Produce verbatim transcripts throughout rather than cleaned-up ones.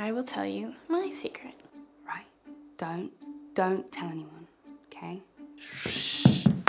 I will tell you my secret. Right. Don't, don't tell anyone, okay? Shh.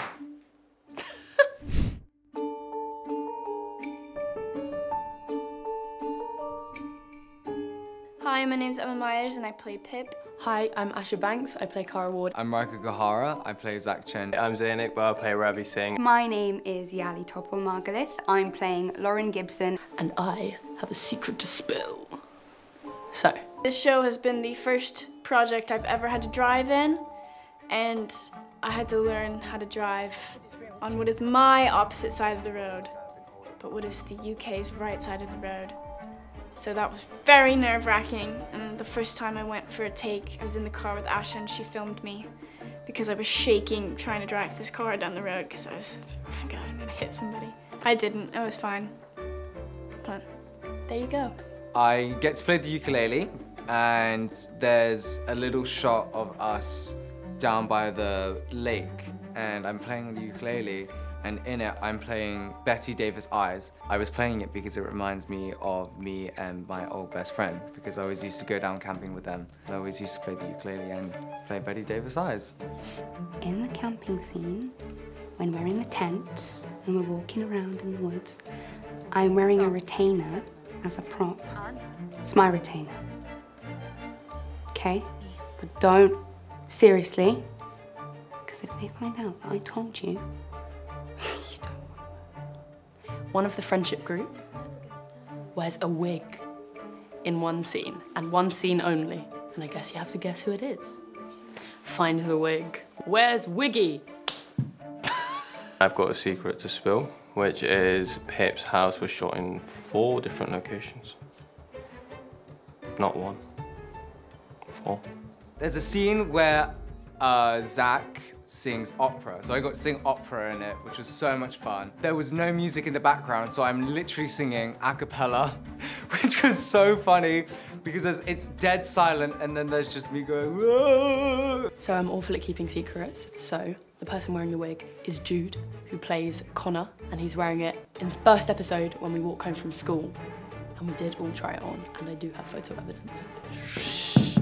Hi, my name's Emma Myers and I play Pip. Hi, I'm Asha Banks, I play Cara Ward. I'm Marika Gahara, I play Zach Chen. I'm Zayn Iqbal, I play Ravi Singh. My name is Yali Topol Margalith. I'm playing Lauren Gibson. And I have a secret to spill. So. This show has been the first project I've ever had to drive in, and I had to learn how to drive on what is my opposite side of the road, but what is the U K's right side of the road. So that was very nerve-wracking, and the first time I went for a take, I was in the car with Asha and she filmed me because I was shaking trying to drive this car down the road because I was, oh my God, I'm gonna hit somebody. I didn't, I was fine. But there you go. I get to play the ukulele, and there's a little shot of us down by the lake, and I'm playing the ukulele, and in it I'm playing Betty Davis Eyes. I was playing it because it reminds me of me and my old best friend, because I always used to go down camping with them. I always used to play the ukulele and play Betty Davis Eyes. In the camping scene, when we're in the tents and we're walking around in the woods, I'm wearing a retainer as a prop. It's my retainer. Okay? But don't, seriously, because if they find out that I told you, you don't want. One of the friendship group wears a wig in one scene, and one scene only. And I guess you have to guess who it is. Find the wig. Where's Wiggy? I've got a secret to spill, which is Pip's house was shot in four different locations. Not one. Four. There's a scene where uh, Zach sings opera, so I got to sing opera in it, which was so much fun. There was no music in the background, so I'm literally singing a cappella, which was so funny because it's dead silent and then there's just me going, whoa. So I'm awful at keeping secrets, so the person wearing the wig is Jude, who plays Connor, and he's wearing it in the first episode when we walk home from school. And we did all try it on, and I do have photo evidence. Shh.